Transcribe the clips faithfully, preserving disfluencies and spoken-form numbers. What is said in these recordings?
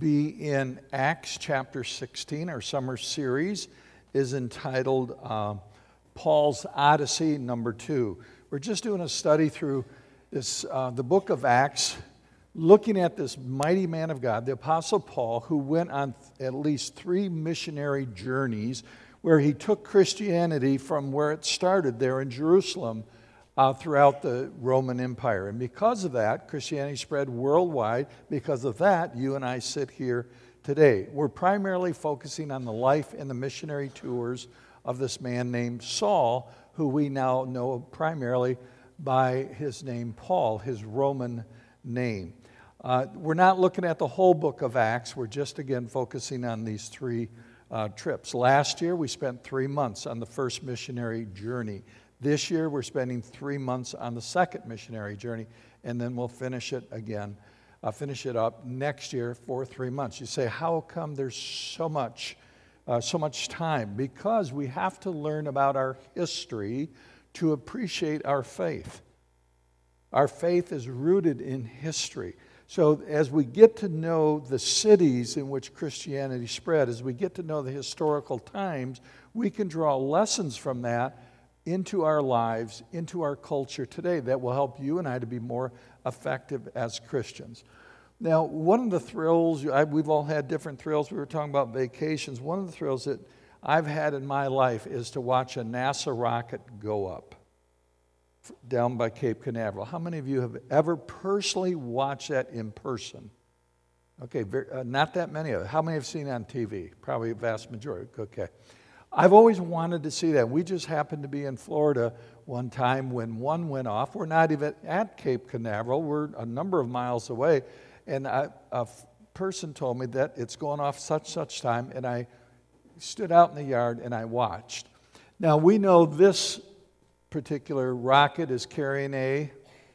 be in Acts chapter sixteen. Our summer series is entitled uh, Paul's Odyssey number two. We're just doing a study through this uh, the book of Acts, looking at this mighty man of God, the Apostle Paul, who went on at least three missionary journeys where he took Christianity from where it started there in Jerusalem uh, throughout the Roman Empire. And because of that, Christianity spread worldwide. Because of that, you and I sit here today. We're primarily focusing on the life and the missionary tours of this man named Saul, who we now know primarily by his name Paul, his Roman name. Uh, we're not looking at the whole book of Acts. We're just, again, focusing on these three uh, trips. Last year, we spent three months on the first missionary journey. This year, we're spending three months on the second missionary journey, and then we'll finish it again, uh, finish it up next year for three months. You say, how come there's so much, uh, so much time? Because we have to learn about our history to appreciate our faith. Our faith is rooted in history. So as we get to know the cities in which Christianity spread, as we get to know the historical times, we can draw lessons from that into our lives, into our culture today that will help you and I to be more effective as Christians. Now, one of the thrills, I, we've all had different thrills. We were talking about vacations. One of the thrills that I've had in my life is to watch a NASA rocket go up down by Cape Canaveral. How many of you have ever personally watched that in person? Okay, very, uh, not that many of it. How many have seen it on T V? Probably a vast majority. Okay. I've always wanted to see that. We just happened to be in Florida one time when one went off. We're not even at Cape Canaveral. We're a number of miles away. And I, a f- person told me that it's going off such, such time. And I stood out in the yard and I watched. Now, we know this particular rocket is carrying a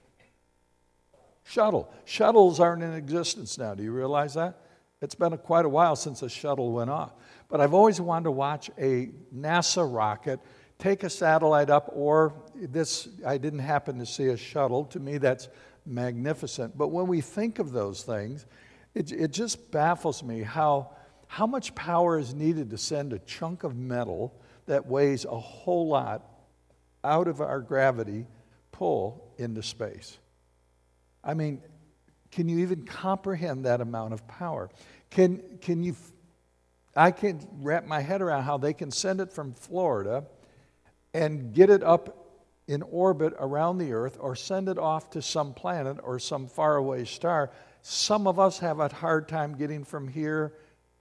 shuttle. Shuttles aren't in existence now. Do you realize that? It's been a, quite a while since a shuttle went off. But I've always wanted to watch a NASA rocket take a satellite up, or this, I didn't happen to see a shuttle. To me, that's magnificent. But when we think of those things, it, it just baffles me how, how much power is needed to send a chunk of metal that weighs a whole lot out of our gravity pull into space. I mean, can you even comprehend that amount of power? Can, can you... I can't wrap my head around how they can send it from Florida and get it up in orbit around the Earth or send it off to some planet or some faraway star. Some of us have a hard time getting from here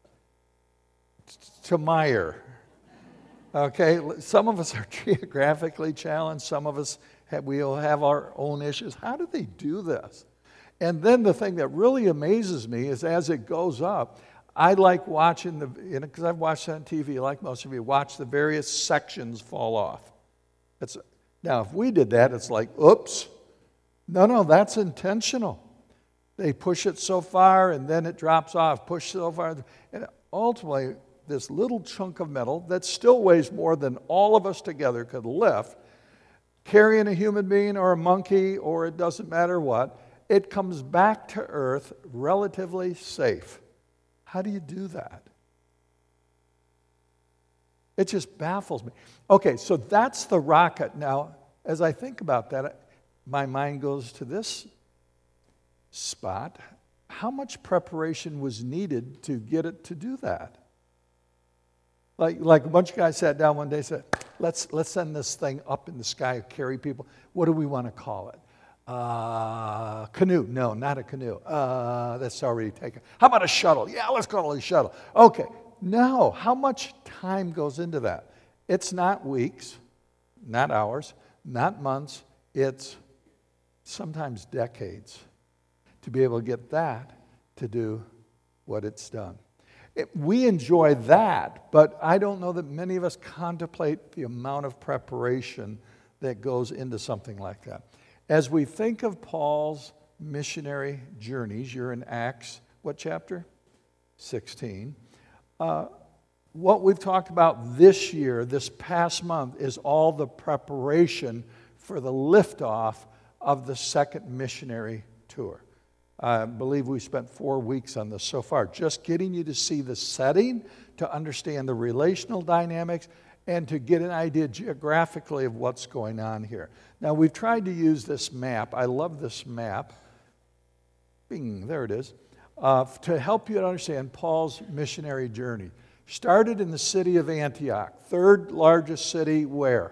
to Meyer. Okay, some of us are geographically challenged. Some of us have, we'll have our own issues. How do they do this? And then the thing that really amazes me is as it goes up, I like watching the, you know, because I've watched that on T V, like most of you, watch the various sections fall off. It's, now, if we did that, it's like, oops. No, no, that's intentional. They push it so far, and then it drops off, push so far. And ultimately, this little chunk of metal that still weighs more than all of us together could lift, carrying a human being or a monkey, or it doesn't matter what, it comes back to Earth relatively safe. How do you do that? It just baffles me. Okay, so that's the rocket. Now, as I think about that, my mind goes to this spot. How much preparation was needed to get it to do that? Like, like a bunch of guys sat down one day and said, let's, let's send this thing up in the sky, carry people. What do we want to call it? Uh, canoe. No, not a canoe. Uh, that's already taken. How about a shuttle? Yeah, let's call it a shuttle. Okay. No. How much time goes into that? It's not weeks, not hours, not months. It's sometimes decades to be able to get that to do what it's done. It, we enjoy that, but I don't know that many of us contemplate the amount of preparation that goes into something like that. As we think of Paul's missionary journeys, you're in Acts, what chapter? sixteen. Uh, what we've talked about this year, this past month, is all the preparation for the liftoff of the second missionary tour. I believe we spent four weeks on this so far, just getting you to see the setting, to understand the relational dynamics, and to get an idea geographically of what's going on here. Now, we've tried to use this map. I love this map. Bing, there it is. Uh, to help you understand Paul's missionary journey. Started in the city of Antioch, third largest city where?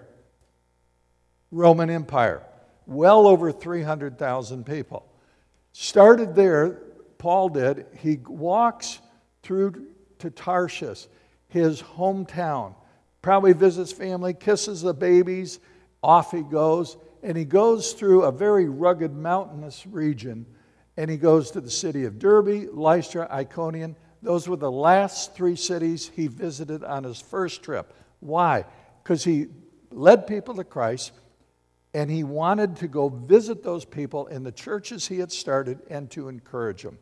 Roman Empire. Well over three hundred thousand people. Started there, Paul did. He walks through to Tarshish, his hometown. Probably visits family, kisses the babies, off he goes. And he goes through a very rugged mountainous region. And he goes to the city of Derbe, Lystra, Iconium. Those were the last three cities he visited on his first trip. Why? Because he led people to Christ, and he wanted to go visit those people in the churches he had started and to encourage them.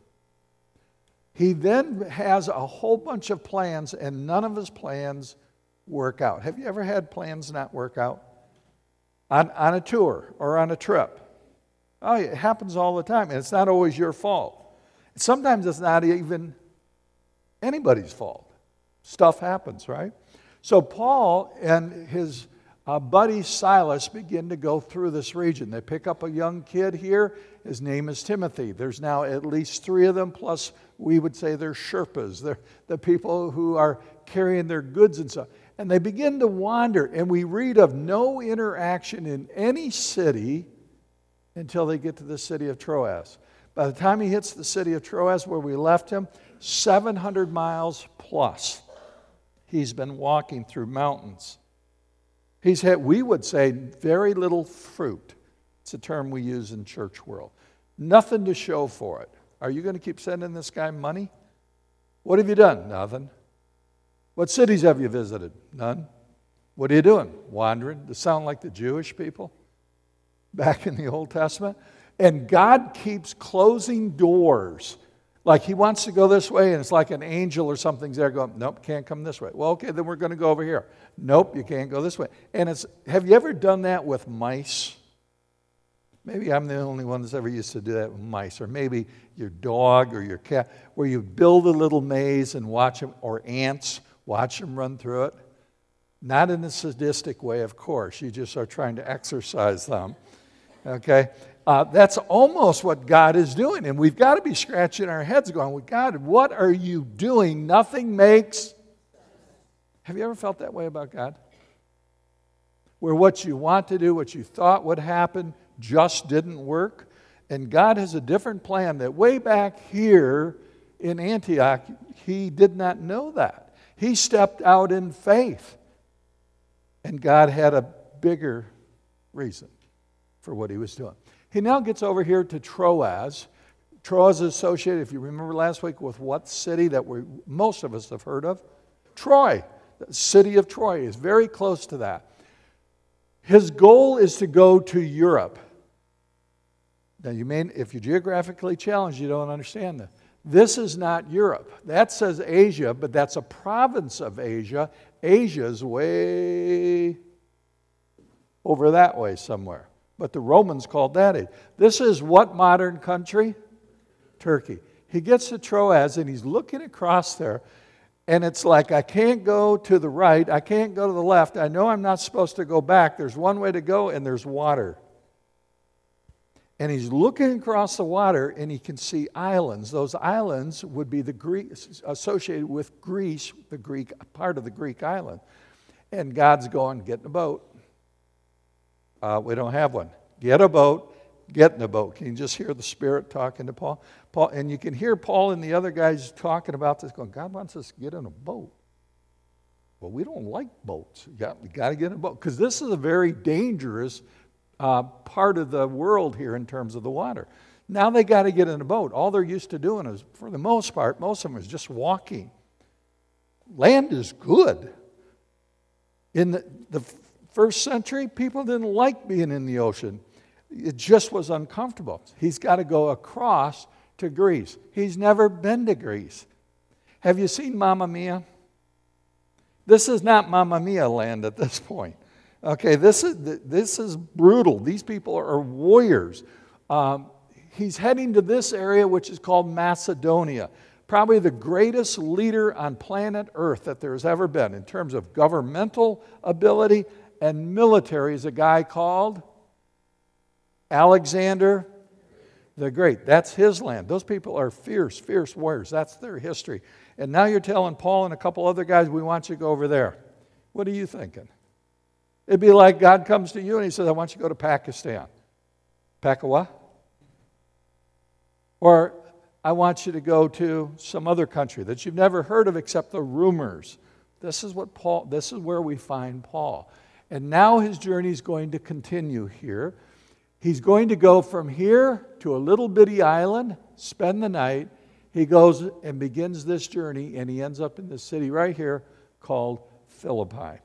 He then has a whole bunch of plans, and none of his plans work out. Have you ever had plans not work out? On, on a tour or on a trip? Oh, it happens all the time, and it's not always your fault. Sometimes it's not even anybody's fault. Stuff happens, right? So Paul and his uh, buddy Silas begin to go through this region. They pick up a young kid here. His name is Timothy. There's now at least three of them, plus we would say they're Sherpas. They're the people who are carrying their goods and stuff. And they begin to wander, and we read of no interaction in any city until they get to the city of Troas. By the time he hits the city of Troas, where we left him, seven hundred miles plus. He's been walking through mountains. He's had, we would say, very little fruit. It's a term we use in church world. Nothing to show for it. Are you going to keep sending this guy money? What have you done? Nothing. What cities have you visited? None. What are you doing? Wandering. Does it sound like the Jewish people back in the Old Testament? And God keeps closing doors. Like he wants to go this way, and it's like an angel or something's there going, nope, can't come this way. Well, okay, then we're going to go over here. Nope, you can't go this way. And it's, have you ever done that with mice? Maybe I'm the only one that's ever used to do that with mice. Or maybe your dog or your cat, where you build a little maze and watch them, or ants, watch them run through it. Not in a sadistic way, of course. You just are trying to exercise them. Okay? Uh, that's almost what God is doing. And we've got to be scratching our heads going, well, God, what are you doing? Nothing makes. Have you ever felt that way about God? Where what you want to do, what you thought would happen, just didn't work? And God has a different plan that way back here in Antioch, he did not know that. He stepped out in faith. And God had a bigger reason for what he was doing. He now gets over here to Troas. Troas is associated, if you remember last week, with what city that we most of us have heard of? Troy. The city of Troy is very close to that. His goal is to go to Europe. Now, you may, if you're geographically challenged, you don't understand that. This is not Europe. That says Asia, but that's a province of Asia. Asia's way over that way somewhere. But the Romans called that it. This is what modern country? Turkey. He gets to Troas and he's looking across there, and it's like, I can't go to the right, I can't go to the left, I know I'm not supposed to go back, there's one way to go and there's water. And he's looking across the water and he can see islands. Those islands would be the Greek, associated with Greece, the Greek part of the Greek island. And God's going, get in a boat. Uh, we don't have one. Get a boat, get in a boat. Can you just hear the Spirit talking to Paul? Paul, and you can hear Paul and the other guys talking about this, going, God wants us to get in a boat. Well, we don't like boats. You got, you got to get in a boat. Because this is a very dangerous uh, part of the world here in terms of the water. Now they got to get in a boat. All they're used to doing is, for the most part, most of them is just walking. Land is good. In the, the first century, people didn't like being in the ocean. It just was uncomfortable. He's got to go across to Greece. He's never been to Greece. Have you seen Mamma Mia? This is not Mamma Mia land at this point. Okay, this is this is brutal. These people are warriors. Um, he's heading to this area which is called Macedonia. Probably the greatest leader on planet Earth that there's ever been in terms of governmental ability and military is a guy called Alexander the Great. That's his land. Those people are fierce, fierce warriors. That's their history. And now you're telling Paul and a couple other guys, we want you to go over there. What are you thinking? It'd be like God comes to you and he says, I want you to go to Pakistan. Pack a what? Or I want you to go to some other country that you've never heard of except the rumors. This is what Paul, this is where we find Paul. And now his journey is going to continue here. He's going to go from here to a little bitty island, spend the night. He goes and begins this journey, and he ends up in this city right here called Philippi.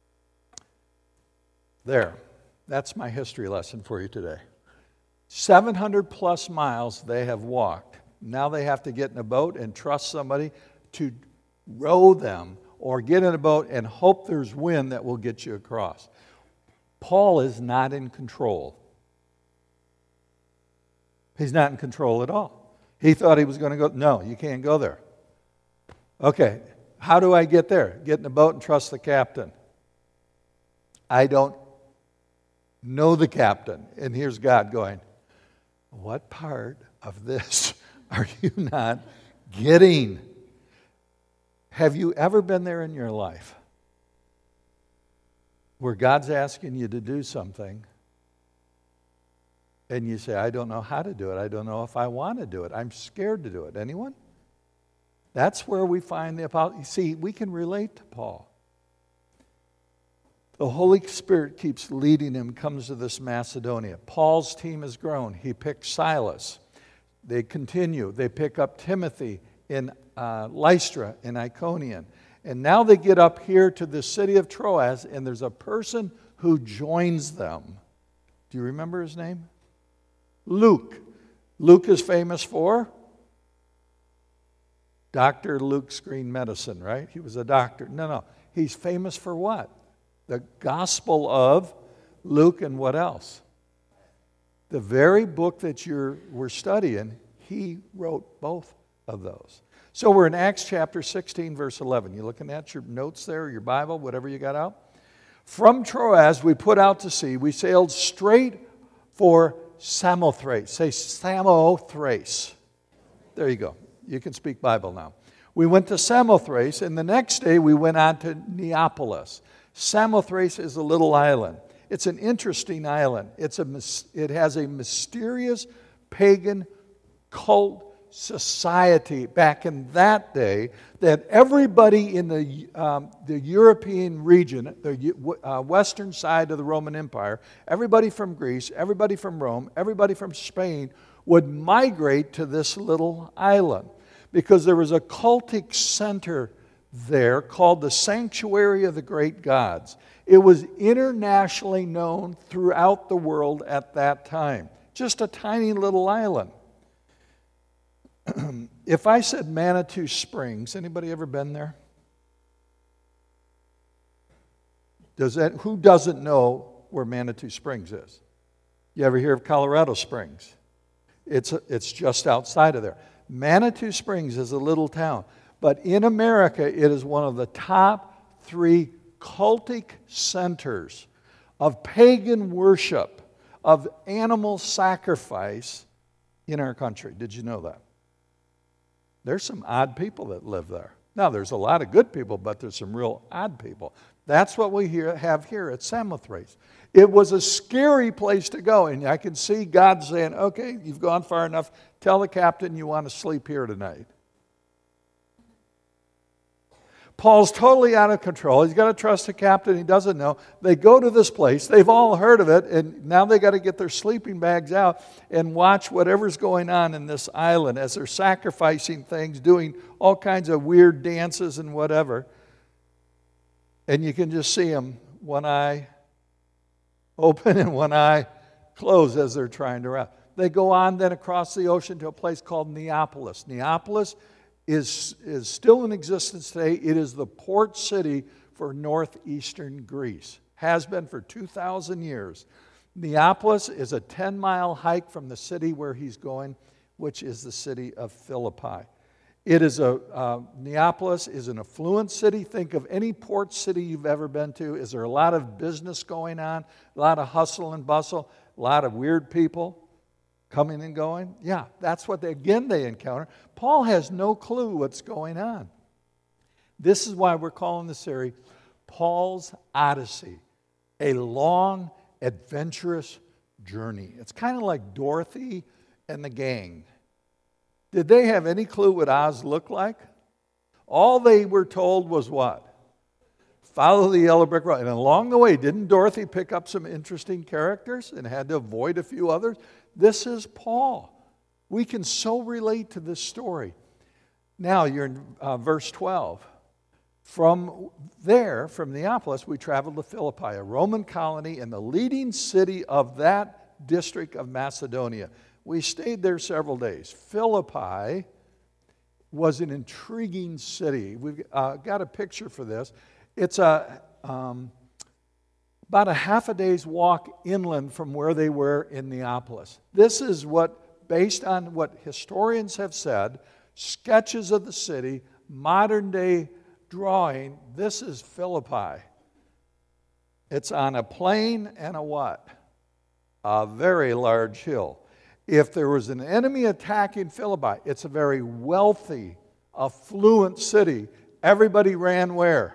There. That's my history lesson for you today. seven hundred plus miles they have walked. Now they have to get in a boat and trust somebody to row them, or get in a boat and hope there's wind that will get you across. Paul is not in control. He's not in control at all. He thought he was going to go. No, you can't go there. Okay, how do I get there? Get in a boat and trust the captain. I don't know the captain. And here's God going, what part of this are you not getting? Have you ever been there in your life where God's asking you to do something and you say, I don't know how to do it. I don't know if I want to do it. I'm scared to do it. Anyone? That's where we find the apostle. You see, we can relate to Paul. The Holy Spirit keeps leading him, comes to this Macedonia. Paul's team has grown. He picks Silas. They continue. They pick up Timothy in uh, Lystra and Iconium. And now they get up here to the city of Troas, and there's a person who joins them. Do you remember his name? Luke. Luke is famous for Doctor Luke's Green Medicine, right? He was a doctor. No, no. He's famous for what? The Gospel of Luke, and what else? The very book that you're, we're studying, he wrote both of those. So we're in Acts chapter sixteen, verse eleven. You looking at your notes there, your Bible, whatever you got out? From Troas, we put out to sea. We sailed straight for Samothrace. Say Samothrace. There you go. You can speak Bible now. We went to Samothrace, and the next day we went on to Neapolis. Samothrace is a little island. It's an interesting island. It's a, it has a mysterious pagan cult society back in that day that everybody in the, um, the European region, the uh, western side of the Roman Empire, everybody from Greece, everybody from Rome, everybody from Spain would migrate to this little island because there was a cultic center there called the Sanctuary of the Great Gods. It was internationally known throughout the world at that time. Just a tiny little island. If I said Manitou Springs, anybody ever been there? Does that, who doesn't know where Manitou Springs is? You ever hear of Colorado Springs? It's, it's just outside of there. Manitou Springs is a little town. But in America, it is one of the top three cultic centers of pagan worship, of animal sacrifice in our country. Did you know that? There's some odd people that live there. Now, there's a lot of good people, but there's some real odd people. That's what we here, have here at Samothrace. It was a scary place to go, and I can see God saying, okay, you've gone far enough. Tell the captain you want to sleep here tonight. Paul's totally out of control. He's got to trust the captain. He doesn't know. They go to this place. They've all heard of it, and now they got to get their sleeping bags out and watch whatever's going on in this island as they're sacrificing things, doing all kinds of weird dances and whatever. And you can just see them, one eye open and one eye closed as they're trying to wrap. They go on then across the ocean to a place called Neapolis. Neapolis is, is still in existence today. It is the port city for northeastern Greece. Has been for two thousand years. Neapolis is a ten-mile hike from the city where he's going, which is the city of Philippi. It is a, uh, Neapolis is an affluent city. Think of any port city you've ever been to. Is there a lot of business going on? A lot of hustle and bustle? A lot of weird people coming and going? Yeah, that's what, they, again, they encounter. Paul has no clue what's going on. This is why we're calling the series Paul's Odyssey, a long, adventurous journey. It's kind of like Dorothy and the gang. Did they have any clue what Oz looked like? All they were told was what? Follow the yellow brick road. And along the way, didn't Dorothy pick up some interesting characters and had to avoid a few others? This is Paul. We can so relate to this story. Now you're in uh, verse twelve. From there, from Neapolis, we traveled to Philippi, a Roman colony and the leading city of that district of Macedonia. We stayed there several days. Philippi was an intriguing city. We've uh, got a picture for this. It's a, um, about a half a day's walk inland from where they were in Neapolis. This is what, based on what historians have said, sketches of the city, modern day drawing, this is Philippi. It's on a plain and a what? A very large hill. If there was an enemy attacking Philippi, it's a very wealthy, affluent city. Everybody ran where?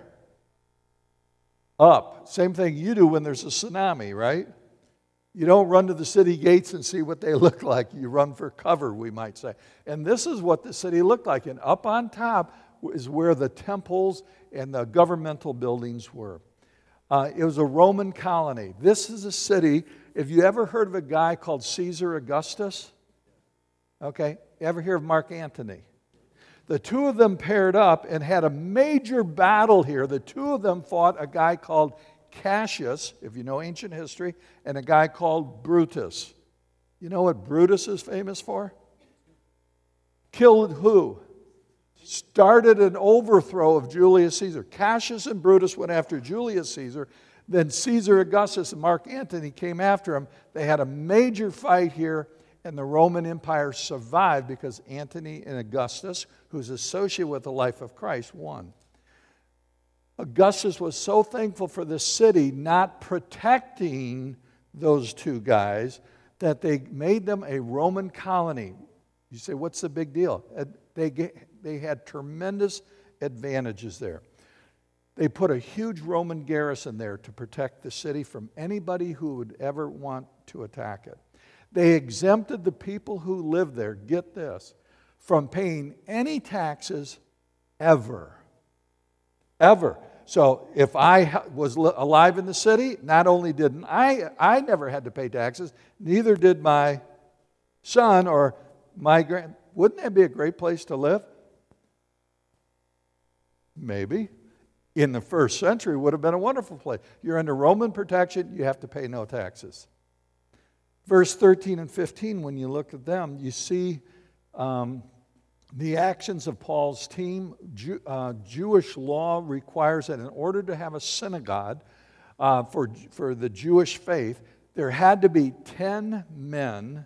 Up. Same thing you do when there's a tsunami, right? You don't run to the city gates and see what they look like. You run for cover, we might say. And this is what the city looked like. And up on top is where the temples and the governmental buildings were. Uh, it was a Roman colony. This is a city. Have you ever heard of a guy called Caesar Augustus? Okay. Ever hear of Mark Antony? The two of them paired up and had a major battle here. The two of them fought a guy called Cassius, if you know ancient history, and a guy called Brutus. You know what Brutus is famous for? Killed who? Started an overthrow of Julius Caesar. Cassius and Brutus went after Julius Caesar. Then Caesar Augustus and Mark Antony came after him. They had a major fight here, and the Roman Empire survived because Antony and Augustus, who's associated with the life of Christ, won. Augustus was so thankful for the city not protecting those two guys that they made them a Roman colony. You say, what's the big deal? They, they had tremendous advantages there. They put a huge Roman garrison there to protect the city from anybody who would ever want to attack it. They exempted the people who lived there, get this, from paying any taxes ever. Ever. So if I was alive in the city, not only didn't I, I never had to pay taxes, neither did my son or my grand. Wouldn't that be a great place to live? Maybe. In the first century, would have been a wonderful place. You're under Roman protection, you have to pay no taxes. Verse thirteen and fifteen, when you look at them, you see um, the actions of Paul's team. Jew, uh, Jewish law requires that in order to have a synagogue uh, for, for the Jewish faith, there had to be ten men,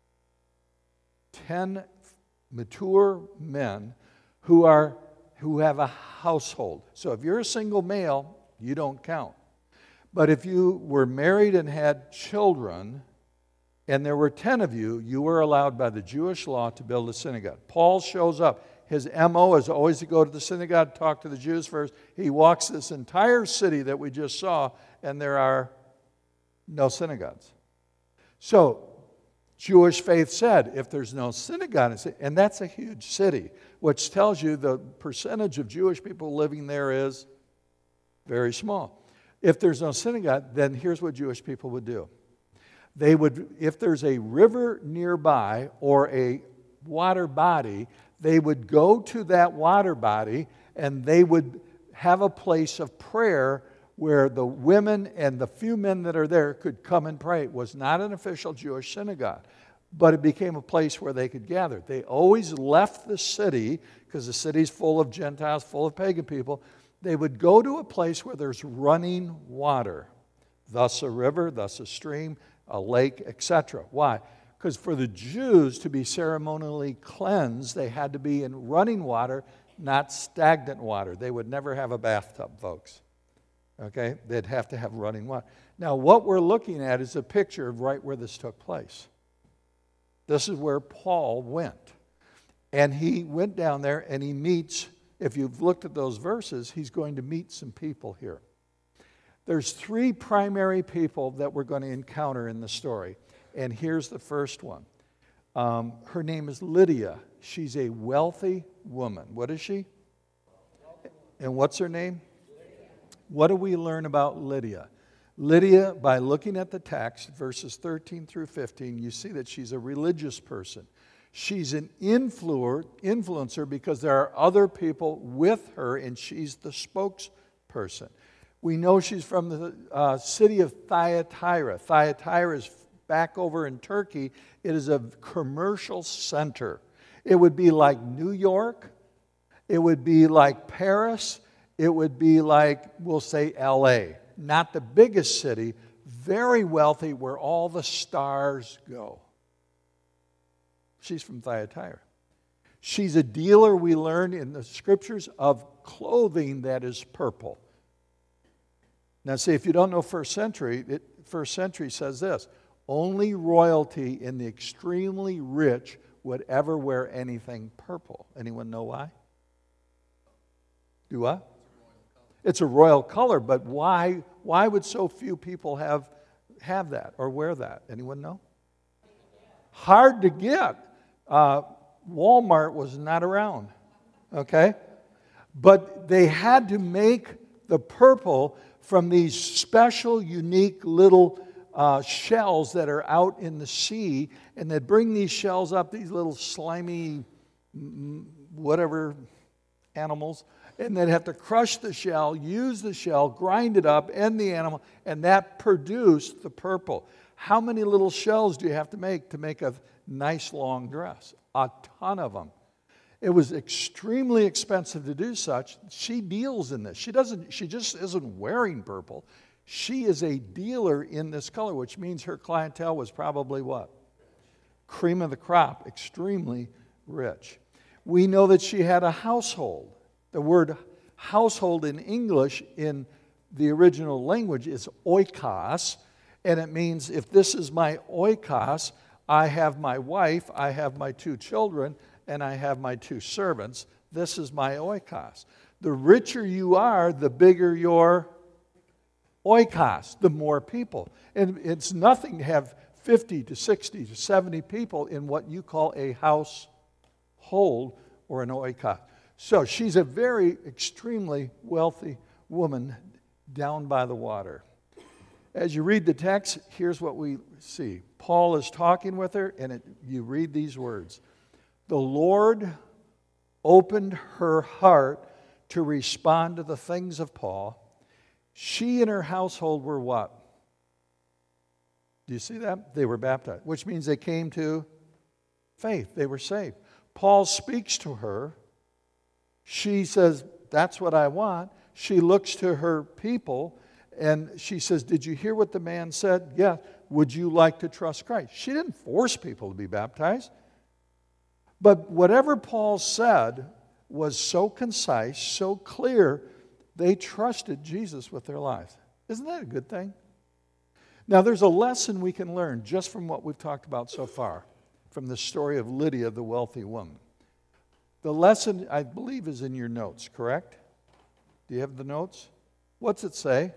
ten mature men who are who have a household. So if you're a single male, you don't count. But if you were married and had children, and there were ten of you, you were allowed by the Jewish law to build a synagogue. Paul shows up. His M O is always to go to the synagogue, talk to the Jews first. He walks this entire city that we just saw, and there are no synagogues. So Jewish faith said, if there's no synagogue, and that's a huge city, which tells you the percentage of Jewish people living there is very small. If there's no synagogue, then here's what Jewish people would do. They would, if there's a river nearby or a water body, they would go to that water body and they would have a place of prayer where the women and the few men that are there could come and pray. It was not an official Jewish synagogue, but it became a place where they could gather. They always left the city, because the city's full of Gentiles, full of pagan people. They would go to a place where there's running water, thus a river, thus a stream, a lake, et cetera. Why? Because for the Jews to be ceremonially cleansed, they had to be in running water, not stagnant water. They would never have a bathtub, folks. Okay? They'd have to have running water. Now, what we're looking at is a picture of right where this took place. This is where Paul went. And he went down there and he meets, if you've looked at those verses, he's going to meet some people here. There's three primary people that we're going to encounter in the story. And here's the first one. Um, her name is Lydia. She's a wealthy woman. What is she? And what's her name? What do we learn about Lydia? Lydia, by looking at the text, verses thirteen through fifteen, you see that she's a religious person. She's an influer, influencer because there are other people with her and she's the spokesperson. We know she's from the uh, city of Thyatira. Thyatira is back over in Turkey. It is a commercial center. It would be like New York. It would be like Paris. It would be like, we'll say, L A. Not the biggest city, very wealthy, where all the stars go. She's from Thyatira. She's a dealer, we learn in the scriptures, of clothing that is purple. Now, see, if you don't know first century, it, first century says this: only royalty and the extremely rich would ever wear anything purple. Anyone know why? Do what? It's a royal color, but why, why would so few people have, have that or wear that? Anyone know? Hard to get. Uh, Walmart was not around, okay? But they had to make the purple from these special, unique little uh, shells that are out in the sea, and they'd bring these shells up, these little slimy, whatever animals, and they'd have to crush the shell, use the shell, grind it up, and the animal, and that produced the purple. How many little shells do you have to make to make a nice long dress? A ton of them. It was extremely expensive to do such. She deals in this. She doesn't. She just isn't wearing purple. She is a dealer in this color, which means her clientele was probably what? Cream of the crop, extremely rich. We know that she had a household. The word household in English in the original language is oikos, and it means if this is my oikos, I have my wife, I have my two children, and I have my two servants. This is my oikos. The richer you are, the bigger your oikos, the more people. And it's nothing to have fifty to sixty to seventy people in what you call a household or an oikos. So she's a very extremely wealthy woman down by the water. As you read the text, here's what we see. Paul is talking with her, and it, you read these words. The Lord opened her heart to respond to the things of Paul. She and her household were what? Do you see that? They were baptized, which means they came to faith. They were saved. Paul speaks to her. She says, that's what I want. She looks to her people and she says, did you hear what the man said? Yeah. Would you like to trust Christ? She didn't force people to be baptized. But whatever Paul said was so concise, so clear, they trusted Jesus with their lives. Isn't that a good thing? Now, there's a lesson we can learn just from what we've talked about so far, from the story of Lydia, the wealthy woman. The lesson, I believe, is in your notes, correct? Do you have the notes? What's it say?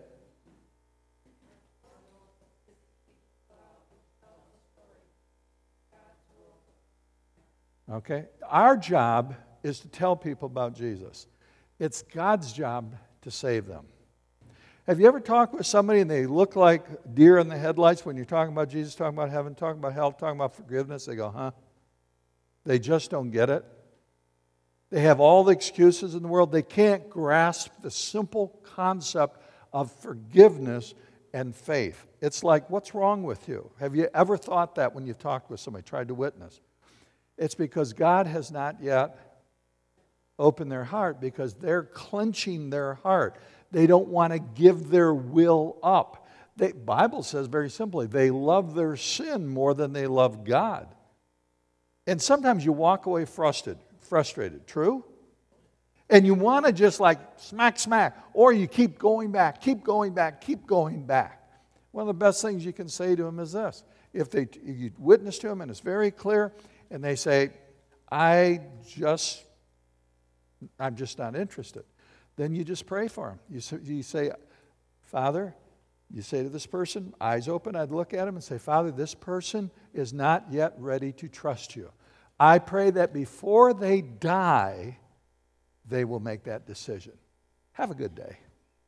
Okay. Our job is to tell people about Jesus. It's God's job to save them. Have you ever talked with somebody and they look like deer in the headlights when you're talking about Jesus, talking about heaven, talking about hell, talking about forgiveness? They go, huh? They just don't get it. They have all the excuses in the world. They can't grasp the simple concept of forgiveness and faith. It's like, what's wrong with you? Have you ever thought that when you've talked with somebody, tried to witness? It's because God has not yet opened their heart, because they're clenching their heart. They don't want to give their will up. The Bible says very simply, they love their sin more than they love God. And sometimes you walk away frustrated, frustrated, true? And you want to just like smack, smack, or you keep going back, keep going back, keep going back. One of the best things you can say to them is this. If they, you witness to them and it's very clear, and they say, I just, I'm just not interested, then you just pray for them. You say, you say, Father, you say to this person, eyes open, I'd look at him and say, Father, this person is not yet ready to trust you. I pray that before they die, they will make that decision. Have a good day.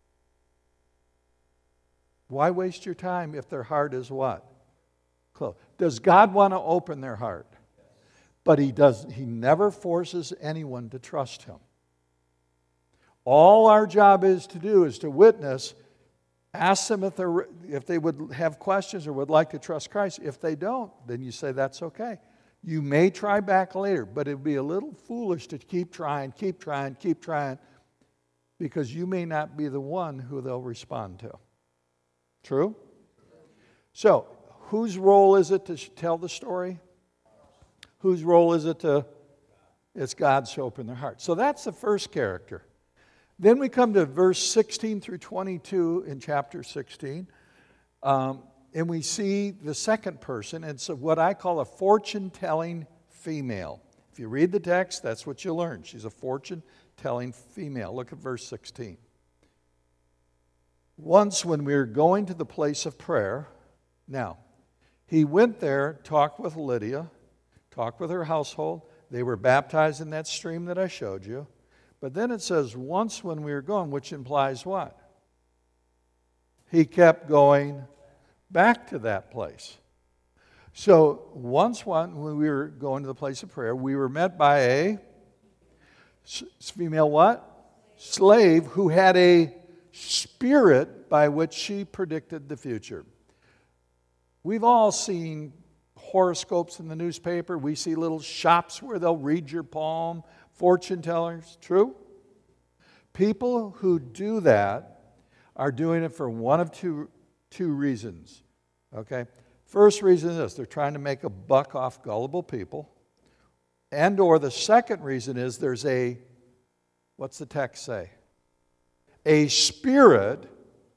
Why waste your time if their heart is what? Closed. Does God want to open their heart? But he does. He never forces anyone to trust him. All our job is to do is to witness, ask them if, they're, if they would have questions or would like to trust Christ. If they don't, then you say that's okay. You may try back later, but it would be a little foolish to keep trying, keep trying, keep trying, because you may not be the one who they'll respond to. True? So, whose role is it to tell the story? Whose role is it to? It's God's to open their heart. So that's the first character. Then we come to verse sixteen through twenty-two in chapter sixteen. Um, and we see the second person. It's what I call a fortune-telling female. If you read the text, that's what you learn. She's a fortune-telling female. Look at verse sixteen. Once when we were going to the place of prayer, now, he went there, talked with Lydia, talked with her household. They were baptized in that stream that I showed you. But then it says, once when we were going, which implies what? He kept going back to that place. So once one, when we were going to the place of prayer, we were met by a female what? Slave who had a spirit by which she predicted the future. We've all seen horoscopes in the newspaper. We see little shops where they'll read your palm, fortune tellers. True? People who do that are doing it for one of two, two reasons. Okay? First reason is this. They're trying to make a buck off gullible people. And or the second reason is there's a, what's the text say? A spirit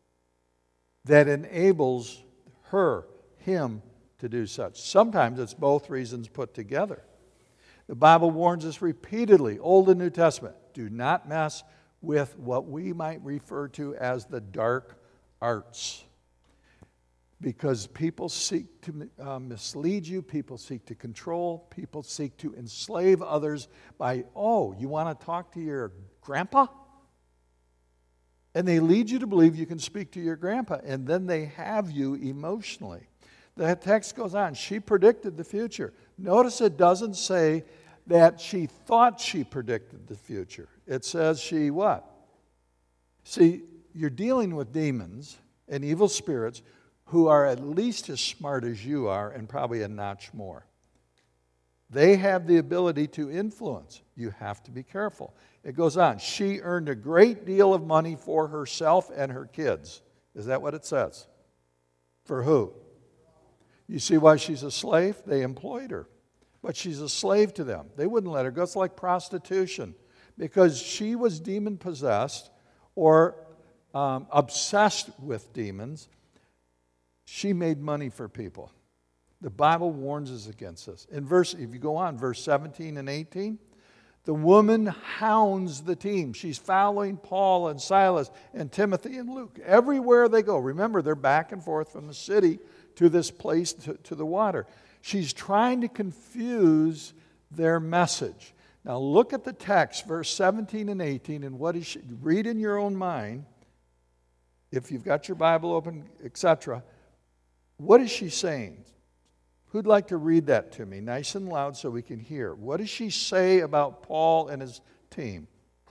that enables her, him, to do such. Sometimes it's both reasons put together. The Bible warns us repeatedly, Old and New Testament, do not mess with what we might refer to as the dark arts. Because people seek to uh, mislead you, people seek to control, people seek to enslave others by, oh, you want to talk to your grandpa? And they lead you to believe you can speak to your grandpa, and then they have you emotionally. The text goes on. She predicted the future. Notice it doesn't say that she thought she predicted the future. It says she what? See, you're dealing with demons and evil spirits who are at least as smart as you are and probably a notch more. They have the ability to influence. You have to be careful. It goes on. She earned a great deal of money for herself and her kids. Is that what it says? For who? You see why she's a slave? They employed her. But she's a slave to them. They wouldn't let her go. It's like prostitution. Because she was demon-possessed or um, obsessed with demons, she made money for people. The Bible warns us against this. In verse, if you go on, verse seventeen and eighteen, the woman hounds the team. She's following Paul and Silas and Timothy and Luke everywhere they go. Remember, they're back and forth from the city to this place, to, to the water. She's trying to confuse their message. Now look at the text, verse seventeen and eighteen, and what is she, read in your own mind, if you've got your Bible open, et cetera. What is she saying? Who'd like to read that to me, nice and loud so we can hear? What does she say about Paul and his team?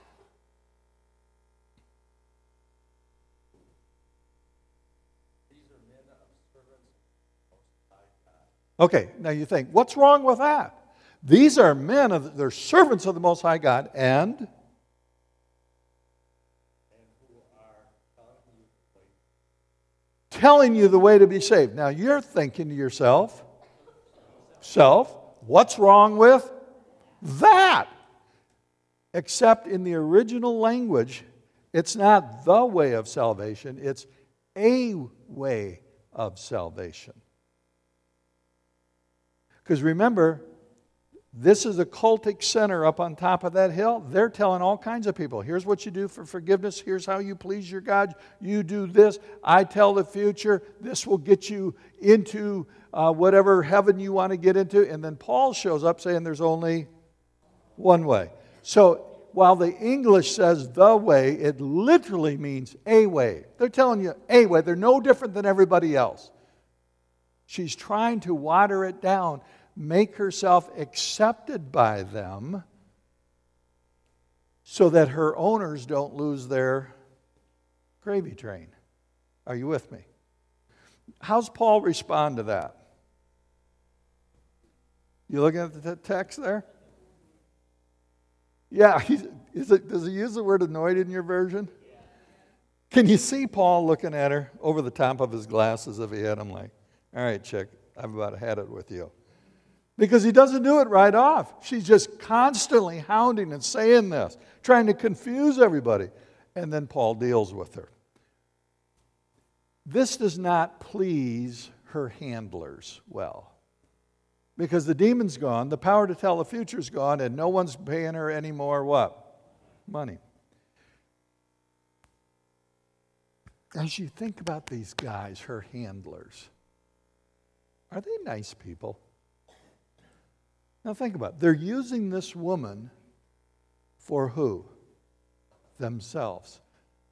Okay, now you think, what's wrong with that? These are men, of, they're servants of the Most High God, and, and who are telling you telling you the way to be saved. Now you're thinking to yourself, self, what's wrong with that? Except in the original language, it's not the way of salvation, it's a way of salvation. Because remember, this is a cultic center up on top of that hill. They're telling all kinds of people, here's what you do for forgiveness. Here's how you please your God. You do this. I tell the future. This will get you into uh, whatever heaven you want to get into. And then Paul shows up saying there's only one way. So while the English says the way, it literally means a way. They're telling you a way. They're no different than everybody else. She's trying to water it down, make herself accepted by them so that her owners don't lose their gravy train. Are you with me? How's Paul respond to that? You looking at the text there? Yeah, he's, is it, does he use the word annoyed in your version? Can you see Paul looking at her over the top of his glasses if he had them like, all right, chick, I've about had it with you. Because he doesn't do it right off. She's just constantly hounding and saying this, trying to confuse everybody. And then Paul deals with her. This does not please her handlers well. Because the demon's gone, the power to tell the future's gone, and no one's paying her any more what? Money. As you think about these guys, her handlers, are they nice people? Now think about it. They're using this woman for who? Themselves.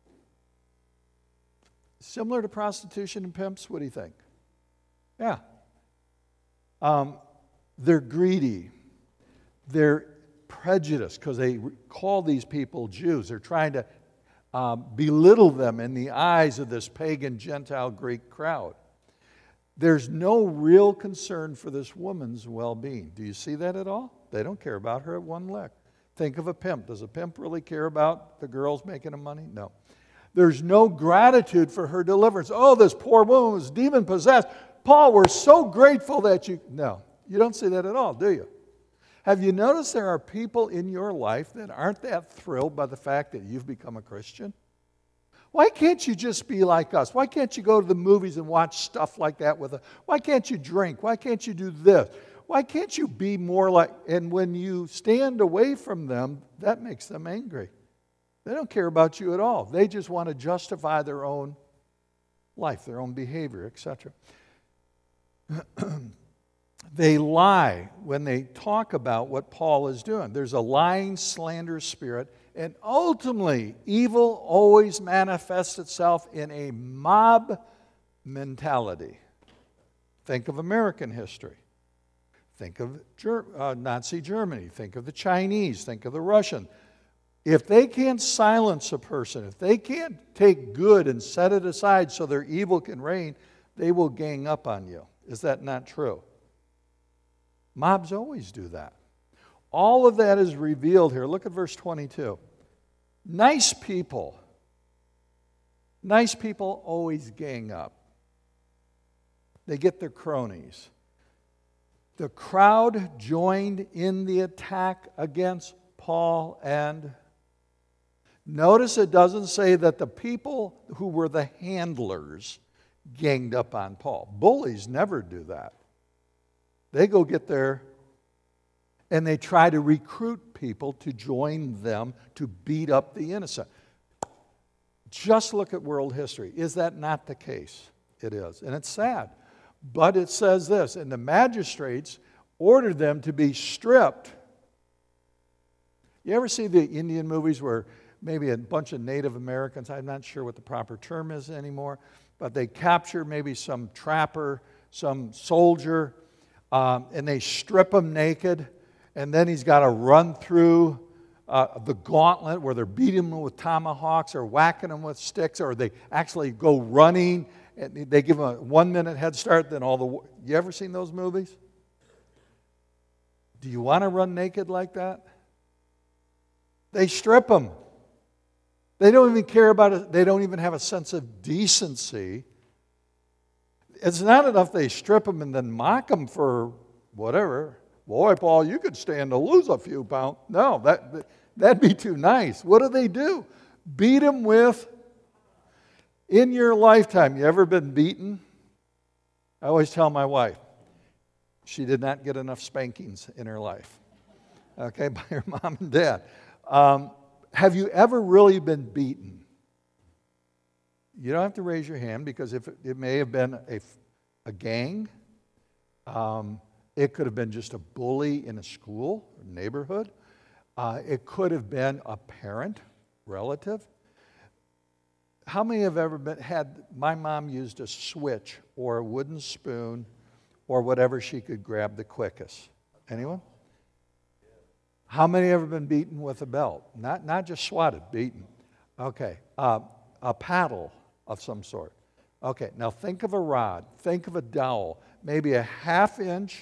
Similar to prostitution and pimps, what do you think? Yeah. Um, they're greedy. They're prejudiced because they call these people Jews. They're trying to um, belittle them in the eyes of this pagan Gentile Greek crowd. There's no real concern for this woman's well-being. Do you see that at all? They don't care about her at one lick. Think of a pimp. Does a pimp really care about the girls making him money? No. There's no gratitude for her deliverance. Oh, this poor woman was demon-possessed. Paul, we're so grateful that you... No, you don't see that at all, do you? Have you noticed there are people in your life that aren't that thrilled by the fact that you've become a Christian? Why can't you just be like us? Why can't you go to the movies and watch stuff like that with us? Why can't you drink? Why can't you do this? Why can't you be more like... And when you stand away from them, that makes them angry. They don't care about you at all. They just want to justify their own life, their own behavior, et cetera. They lie when they talk about what Paul is doing. There's a lying, slanderous spirit, and ultimately, evil always manifests itself in a mob mentality. Think of American history. Think of Ger- uh, Nazi Germany. Think of the Chinese. Think of the Russian. If they can't silence a person, if they can't take good and set it aside so their evil can reign, they will gang up on you. Is that not true? Mobs always do that. All of that is revealed here. Look at verse twenty-two. Nice people. Nice people always gang up. They get their cronies. The crowd joined in the attack against Paul, and notice it doesn't say that the people who were the handlers ganged up on Paul. Bullies never do that. They go get their, and they try to recruit people to join them to beat up the innocent. Just look at world history. Is that not the case? It is. And it's sad. But it says this, and the magistrates ordered them to be stripped. You ever see the Indian movies where maybe a bunch of Native Americans, I'm not sure what the proper term is anymore, but they capture maybe some trapper, some soldier, um, and they strip him naked, and then he's got to run through uh, the gauntlet where they're beating him with tomahawks or whacking him with sticks, or they actually go running, and they give him a one-minute head start, then all the... You ever seen those movies? Do you want to run naked like that? They strip them. They don't even care about it. They don't even have a sense of decency it's not enough they strip them and then mock them for whatever. Boy, Paul, you could stand to lose a few pounds. No, that, that'd be too nice. What do they do? Beat them with, in your lifetime, you ever been beaten? I always tell my wife, she did not get enough spankings in her life, okay, by her mom and dad. Um, have you ever really been beaten? You don't have to raise your hand because if it, it may have been a, a gang, um, it could have been just a bully in a school or neighborhood. Uh, it could have been a parent, relative. How many have ever been, had, my mom used a switch or a wooden spoon or whatever she could grab the quickest? Anyone? How many have ever been beaten with a belt? Not, not just swatted, beaten. Okay, uh, a paddle of some sort. Okay, now think of a rod, think of a dowel, maybe a half inch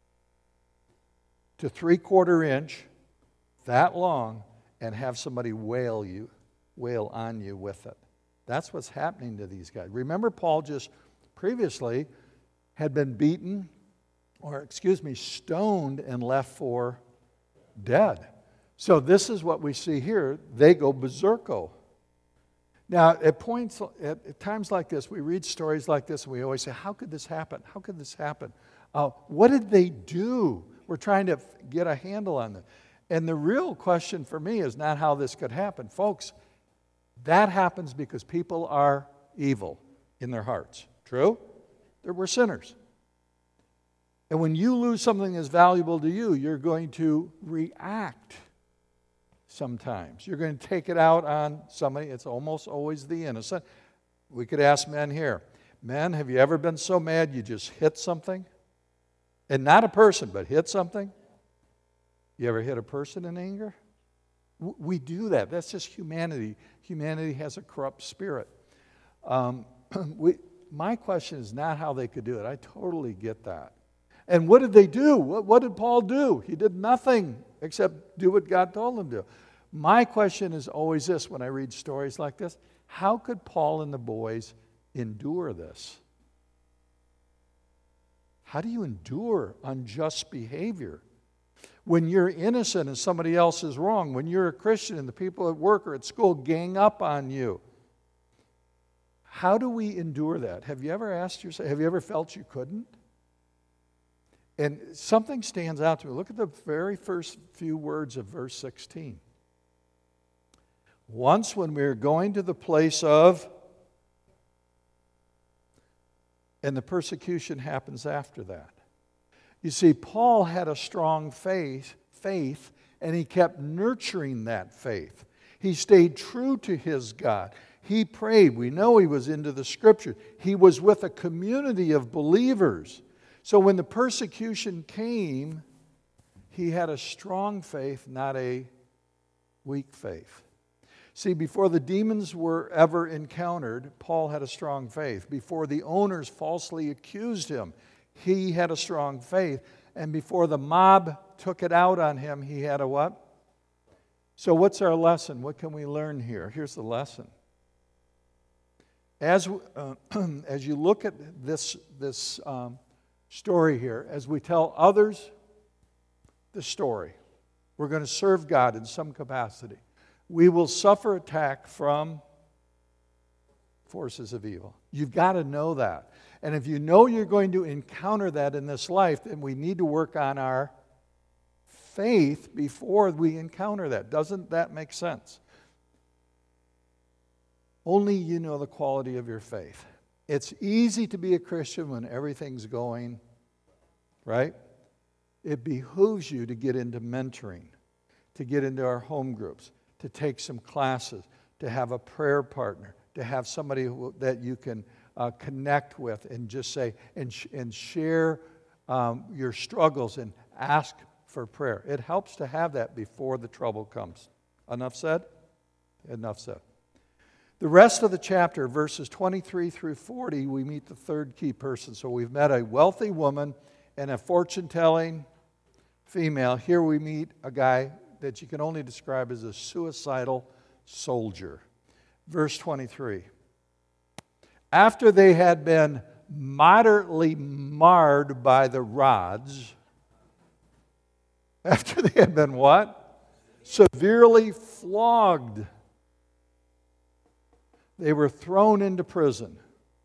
to three-quarter inch, that long, and have somebody wail you, wail on you with it. That's what's happening to these guys. Remember, Paul just previously had been beaten, or excuse me, stoned and left for dead. So this is what we see here. They go berserko. Now, at points, at, at times like this, we read stories like this, and we always say, how could this happen? How could this happen? Uh, what did they do? We're trying to get a handle on this. And the real question for me is not how this could happen. Folks, that happens because people are evil in their hearts. True? We're sinners. And when you lose something that's valuable to you, you're going to react sometimes. You're going to take it out on somebody. It's almost always the innocent. We could ask men here. Men, have you ever been so mad you just hit something? And not a person, but hit something? You ever hit a person in anger? We do that. That's just humanity. Humanity has a corrupt spirit. Um, we, my question is not how they could do it. I totally get that. And what did they do? What, what did Paul do? He did nothing except do what God told him to do. My question is always this when I read stories like this. How could Paul and the boys endure this? How do you endure unjust behavior? When you're innocent and somebody else is wrong, when you're a Christian and the people at work or at school gang up on you, how do we endure that? Have you ever asked yourself, have you ever felt you couldn't? And something stands out to me. Look at the very first few words of verse sixteen. Once when we were going to the place of, and the persecution happens after that. You see, Paul had a strong faith, faith, and he kept nurturing that faith. He stayed true to his God. He prayed. We know he was into the Scripture. He was with a community of believers. So when the persecution came, he had a strong faith, not a weak faith. See, before the demons were ever encountered, Paul had a strong faith. Before the owners falsely accused him, he had a strong faith. And before the mob took it out on him, he had a what? So what's our lesson? What can we learn here? Here's the lesson. As, uh, as you look at this, this um, story here, as we tell others the story, we're going to serve God in some capacity. We will suffer attack from forces of evil. You've got to know that. And if you know you're going to encounter that in this life, then we need to work on our faith before we encounter that. Doesn't that make sense? Only you know the quality of your faith. It's easy to be a Christian when everything's going right. It behooves you to get into mentoring, to get into our home groups, to take some classes, to have a prayer partner, to have somebody who, that you can uh, connect with and just say, and, sh- and share um, your struggles and ask for prayer. It helps to have that before the trouble comes. Enough said? Enough said. The rest of the chapter, verses twenty-three through forty, we meet the third key person. So we've met a wealthy woman and a fortune-telling female. Here we meet a guy that you can only describe as a suicidal soldier. Verse twenty-three. After they had been moderately marred by the rods. After they had been what? Severely flogged. They were thrown into prison.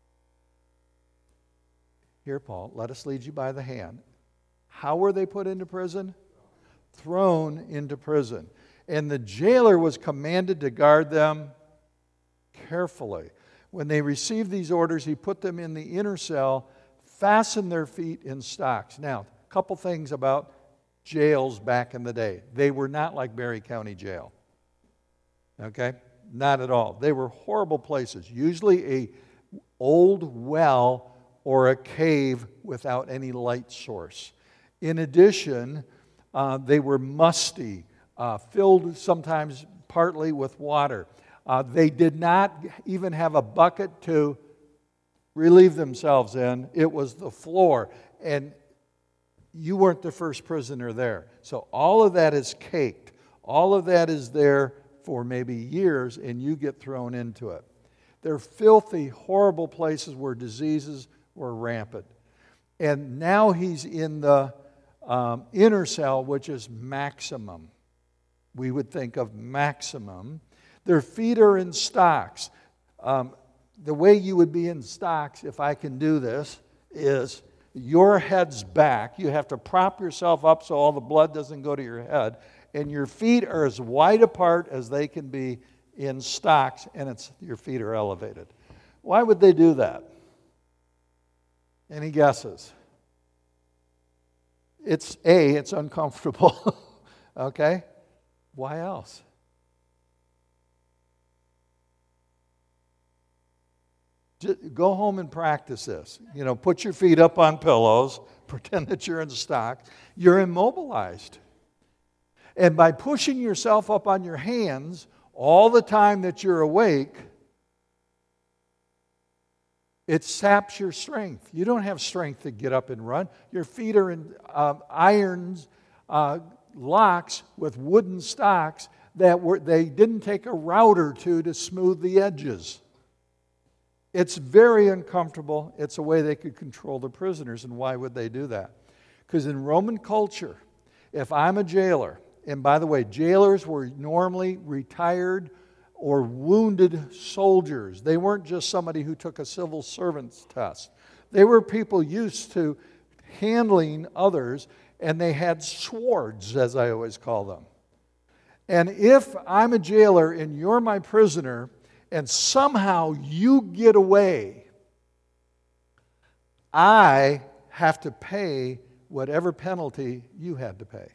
Here, Paul, let us lead you by the hand. How were they put into prison? Thrown into prison. And the jailer was commanded to guard them carefully. When they received these orders, he put them in the inner cell, fastened their feet in stocks. Now, a couple things about jails back in the day. They were not like Barry County Jail. Okay? Not at all. They were horrible places. Usually a old well or a cave without any light source. In addition, uh, they were musty, uh, filled sometimes partly with water. Uh, they did not even have a bucket to relieve themselves in. It was the floor. And you weren't the first prisoner there. So all of that is caked. All of that is there for maybe years, and you get thrown into it. They're filthy, horrible places where diseases were rampant. And now he's in the um, inner cell, which is maximum. We would think of maximum. Their feet are in stocks. Um, the way you would be in stocks, if I can do this, is your head's back. You have to prop yourself up so all the blood doesn't go to your head. And your feet are as wide apart as they can be in stocks, and it's, your feet are elevated. Why would they do that? Any guesses? It's A, it's uncomfortable. Okay? Why else? Just go home and practice this. You know, put your feet up on pillows, pretend that you're in stocks. You're immobilized. And by pushing yourself up on your hands all the time that you're awake, it saps your strength. You don't have strength to get up and run. Your feet are in uh, irons, uh, locks with wooden stocks that were, they didn't take a route or two to smooth the edges. It's very uncomfortable. It's a way they could control the prisoners. And why would they do that? Because in Roman culture, if I'm a jailer, and by the way, jailers were normally retired or wounded soldiers. They weren't just somebody who took a civil servant's test. They were people used to handling others, and they had swords, as I always call them. And if I'm a jailer and you're my prisoner, and somehow you get away, I have to pay whatever penalty you had to pay.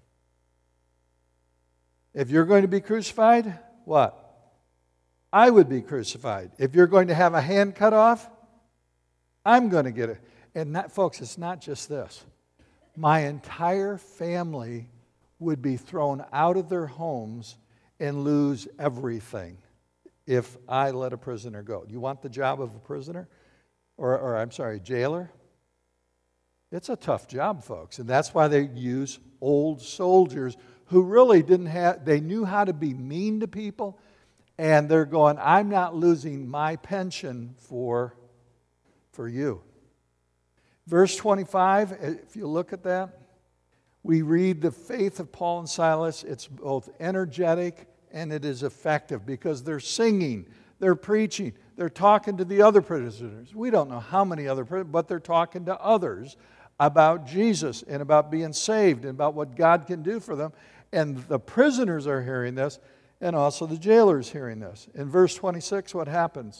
If you're going to be crucified, what? I would be crucified. If you're going to have a hand cut off, I'm going to get it. And that, folks, it's not just this. My entire family would be thrown out of their homes and lose everything if I let a prisoner go. You want the job of a prisoner? Or, or I'm sorry, jailer? It's a tough job, folks. And that's why they use old soldiers who really didn't have, they knew how to be mean to people. And they're going, I'm not losing my pension for, for you. Verse twenty-five, if you look at that, we read the faith of Paul and Silas. It's both energetic and it is effective because they're singing, they're preaching, they're talking to the other prisoners. We don't know how many other prisoners, but they're talking to others about Jesus and about being saved and about what God can do for them. And the prisoners are hearing this, and also the jailers hearing this. In verse twenty-six, what happens?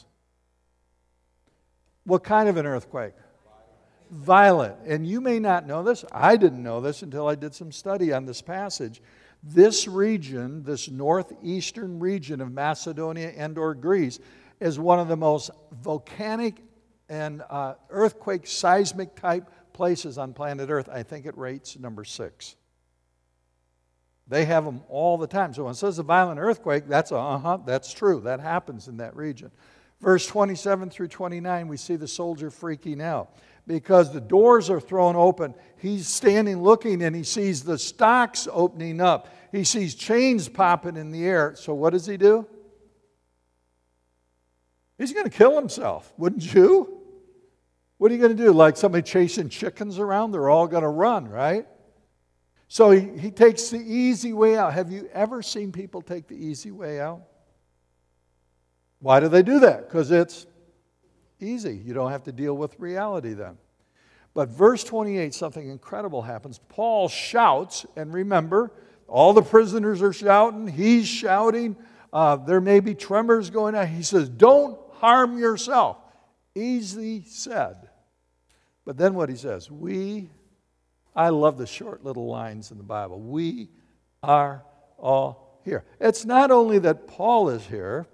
What kind of an earthquake? Violent. And you may not know this. I didn't know this until I did some study on this passage. This region, this northeastern region of Macedonia and or Greece, is one of the most volcanic and uh, earthquake seismic type places on planet Earth. I think it rates number six. They have them all the time. So when it says a violent earthquake, that's a uh-huh, that's true. That happens in that region. Verse twenty-seven through twenty-nine, we see the soldier freaking out because the doors are thrown open. He's standing looking and he sees the stocks opening up. He sees chains popping in the air. So what does he do? He's going to kill himself, wouldn't you? What are you going to do? Like somebody chasing chickens around? They're all going to run, right? So he, he takes the easy way out. Have you ever seen people take the easy way out? Why do they do that? Because it's easy. You don't have to deal with reality then. But verse twenty-eight, something incredible happens. Paul shouts, and remember, all the prisoners are shouting. He's shouting. Uh, there may be tremors going on. He says, don't harm yourself. Easily said. But then what he says, we, I love the short little lines in the Bible. We are all here. It's not only that Paul is here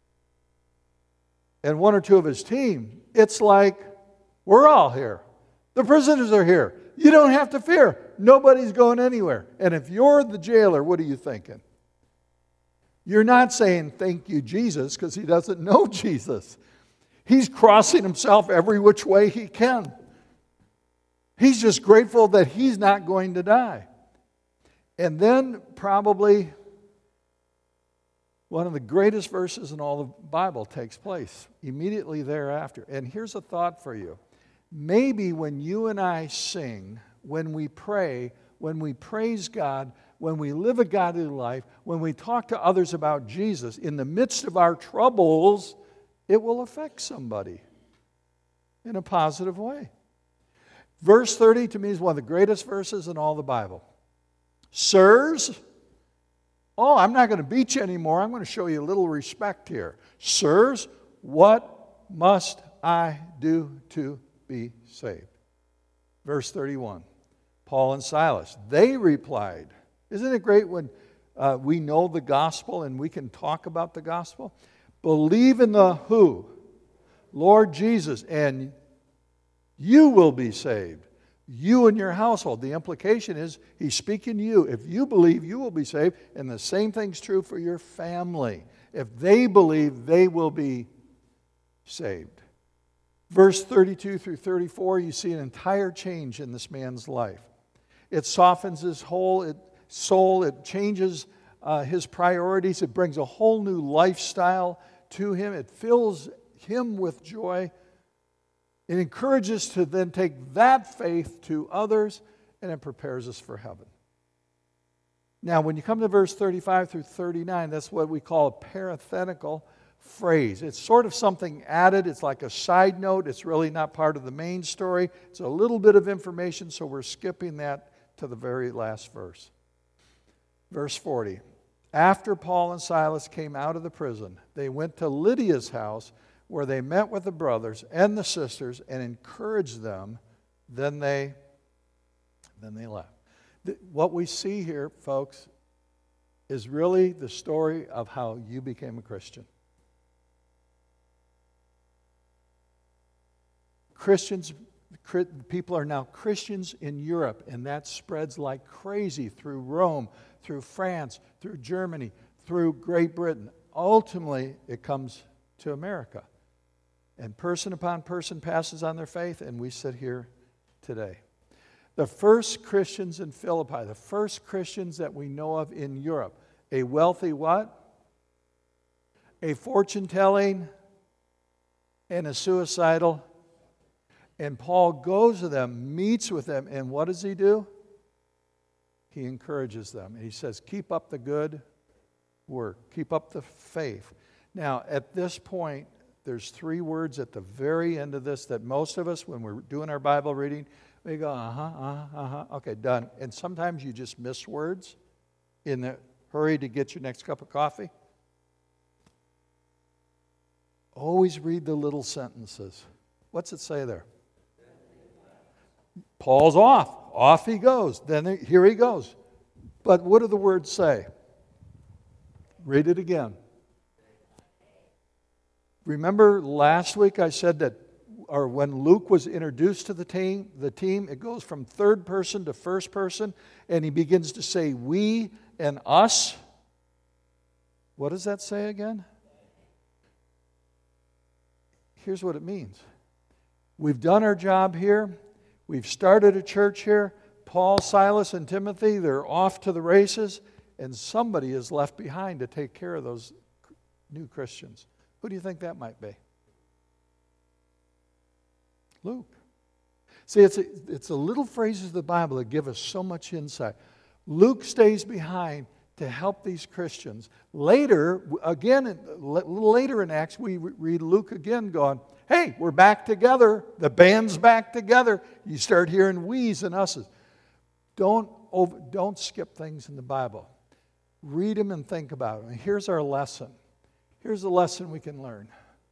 and one or two of his team. It's like we're all here. The prisoners are here. You don't have to fear. Nobody's going anywhere. And if you're the jailer, what are you thinking? You're not saying, thank you, Jesus, because he doesn't know Jesus. He's crossing himself every which way he can. He's just grateful that he's not going to die. And then probably one of the greatest verses in all the Bible takes place immediately thereafter. And here's a thought for you. Maybe when you and I sing, when we pray, when we praise God, when we live a godly life, when we talk to others about Jesus, in the midst of our troubles, it will affect somebody in a positive way. Verse thirty to me is one of the greatest verses in all the Bible. Sirs, oh, I'm not going to beat you anymore. I'm going to show you a little respect here. Sirs, what must I do to be saved? Verse thirty-one, Paul and Silas, they replied. Isn't it great when uh, we know the gospel and we can talk about the gospel? Believe in the who? Lord Jesus, and you will be saved. You and your household. The implication is he's speaking to you. If you believe, you will be saved. And the same thing's true for your family. If they believe, they will be saved. Verse thirty-two through thirty-four, you see an entire change in this man's life. It softens his whole it, soul. It changes uh, his priorities. It brings a whole new lifestyle to him. It fills him with joy. It encourages to then take that faith to others, and it prepares us for heaven. Now, when you come to verse thirty-five through thirty-nine, that's what we call a parenthetical phrase. It's sort of something added. It's like a side note. It's really not part of the main story. It's a little bit of information, so we're skipping that to the very last verse. Verse forty. After Paul and Silas came out of the prison, they went to Lydia's house, where they met with the brothers and the sisters and encouraged them. Then they, then they left. What we see here, folks, is really the story of how you became a Christian. Christians, people are now Christians in Europe, and that spreads like crazy through Rome, through France, through Germany, through Great Britain. Ultimately, it comes to America. And person upon person passes on their faith, and we sit here today. The first Christians in Philippi, the first Christians that we know of in Europe, a wealthy what? A fortune-telling and a suicidal. And Paul goes to them, meets with them, and what does he do? He encourages them. He says, keep up the good work. Keep up the faith. Now, at this point, there's three words at the very end of this that most of us, when we're doing our Bible reading, we go, uh-huh, uh-huh, uh-huh, okay, done. And sometimes you just miss words in the hurry to get your next cup of coffee. Always read the little sentences. What's it say there? Paul's off. Off he goes. Then here he goes. But what do the words say? Read it again. Remember last week I said that, or when Luke was introduced to the team, the team, it goes from third person to first person, and he begins to say we and us. What does that say again? Here's what it means. We've done our job here. We've started a church here. Paul, Silas, and Timothy, they're off to the races, and somebody is left behind to take care of those new Christians. Who do you think that might be? Luke. See, it's a, it's the little phrases of the Bible that give us so much insight. Luke stays behind to help these Christians. Later, again, a little later in Acts, we read Luke again going, hey, we're back together. The band's back together. You start hearing we's and us's. Don't, over, don't skip things in the Bible. Read them and think about them. And here's our lesson. Here's the lesson we can learn.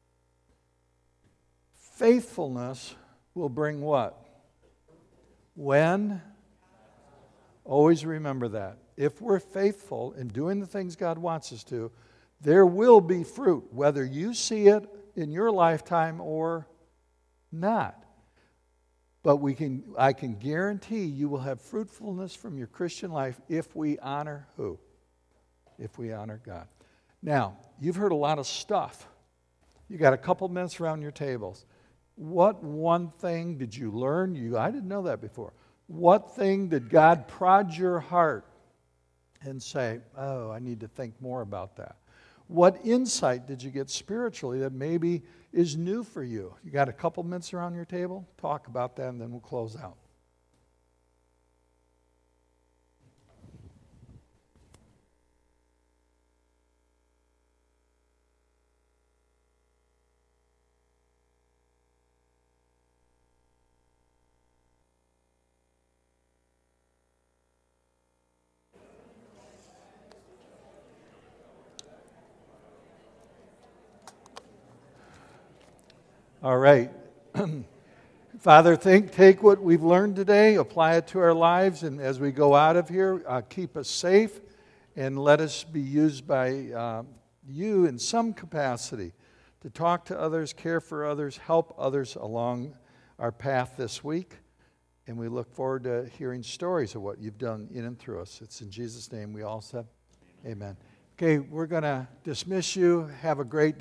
Faithfulness will bring what? When? Always remember that. If we're faithful in doing the things God wants us to, there will be fruit, whether you see it in your lifetime or not. But we can, I can guarantee you will have fruitfulness from your Christian life if we honor who? If we honor God. Now, you've heard a lot of stuff. You got a couple minutes around your tables. What one thing did you learn? You, I didn't know that before. What thing did God prod your heart and say, oh, I need to think more about that? What insight did you get spiritually that maybe is new for you? You got a couple minutes around your table? Talk about that and then we'll close out. All right. Father, think, take what we've learned today, apply it to our lives, and as we go out of here, uh, keep us safe and let us be used by uh, you in some capacity to talk to others, care for others, help others along our path this week. And we look forward to hearing stories of what you've done in and through us. It's in Jesus' name we all said, amen. Okay, we're going to dismiss you. Have a great day.